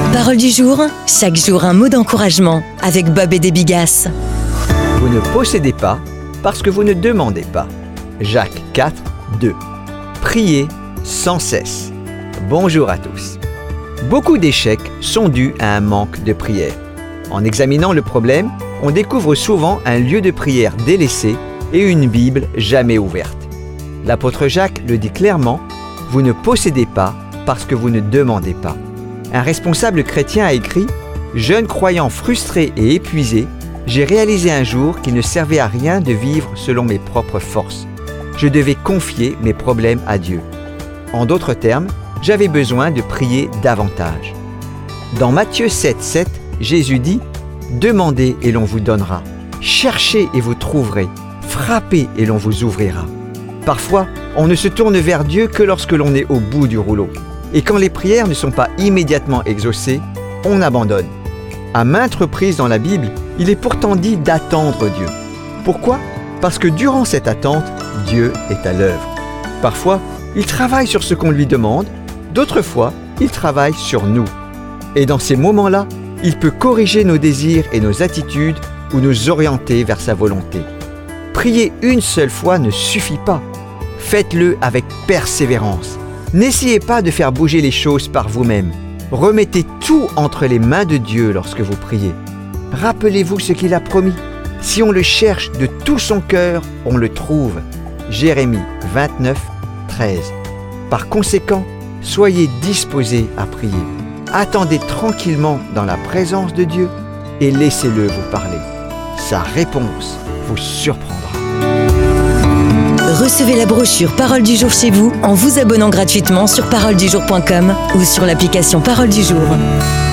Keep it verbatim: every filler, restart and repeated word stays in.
Parole du jour, chaque jour un mot d'encouragement avec Bob et des Bigasses. Vous ne possédez pas parce que vous ne demandez pas. Jacques quatre, deux. Priez sans cesse. Bonjour à tous. Beaucoup d'échecs sont dus à un manque de prière. En examinant le problème, on découvre souvent un lieu de prière délaissé et une Bible jamais ouverte. L'apôtre Jacques le dit clairement, « Vous ne possédez pas parce que vous ne demandez pas ». Un responsable chrétien a écrit « Jeune croyant frustré et épuisé, j'ai réalisé un jour qu'il ne servait à rien de vivre selon mes propres forces. Je devais confier mes problèmes à Dieu. En d'autres termes, j'avais besoin de prier davantage. » Dans Matthieu sept, sept, Jésus dit « Demandez et l'on vous donnera. Cherchez et vous trouverez. Frappez et l'on vous ouvrira. » Parfois, on ne se tourne vers Dieu que lorsque l'on est au bout du rouleau. Et quand les prières ne sont pas immédiatement exaucées, on abandonne. À maintes reprises dans la Bible, il est pourtant dit d'attendre Dieu. Pourquoi ? Parce que durant cette attente, Dieu est à l'œuvre. Parfois, il travaille sur ce qu'on lui demande, d'autres fois, il travaille sur nous. Et dans ces moments-là, il peut corriger nos désirs et nos attitudes ou nous orienter vers sa volonté. Prier une seule fois ne suffit pas. Faites-le avec persévérance. N'essayez pas de faire bouger les choses par vous-même. Remettez tout entre les mains de Dieu lorsque vous priez. Rappelez-vous ce qu'il a promis. Si on le cherche de tout son cœur, on le trouve. Jérémie vingt-neuf, treize. Par conséquent, soyez disposés à prier. Attendez tranquillement dans la présence de Dieu et laissez-le vous parler. Sa réponse vous surprendra. Recevez la brochure Parole du jour chez vous en vous abonnant gratuitement sur parole du jour point com ou sur l'application Parole du jour.